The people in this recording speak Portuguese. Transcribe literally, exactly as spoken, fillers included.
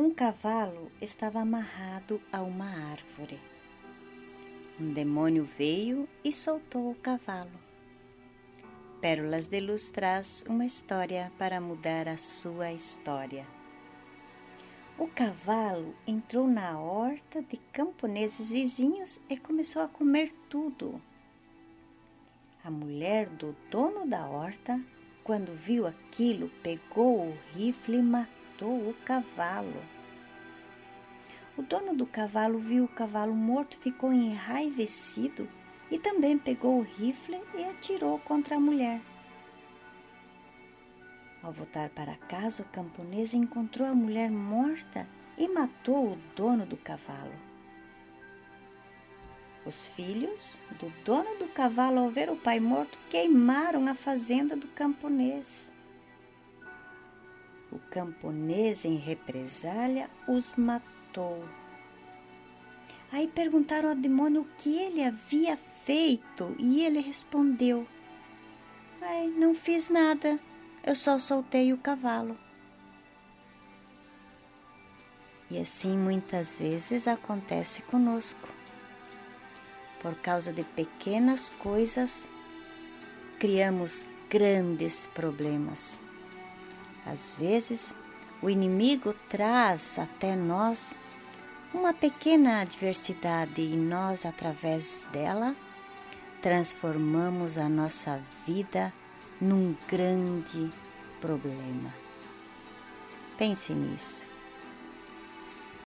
Um cavalo estava amarrado a uma árvore. Um demônio veio e soltou o cavalo. Pérolas de Luz traz uma história para mudar a sua história. O cavalo entrou na horta de camponeses vizinhos e começou a comer tudo. A mulher do dono da horta, quando viu aquilo, pegou o rifle e matou o cavalo. O dono do cavalo viu o cavalo morto, ficou enraivecido e também pegou o rifle e atirou contra a mulher. Ao voltar para casa, o camponês encontrou a mulher morta e matou o dono do cavalo. Os filhos do dono do cavalo, ao ver o pai morto, queimaram a fazenda do camponês. O camponês, em represália, os matou. Aí perguntaram ao demônio o que ele havia feito e ele respondeu: Ai, não fiz nada, eu só soltei o cavalo. E assim muitas vezes acontece conosco. Por causa de pequenas coisas, criamos grandes problemas. Às vezes, o inimigo traz até nós uma pequena adversidade e nós, através dela, transformamos a nossa vida num grande problema. Pense nisso.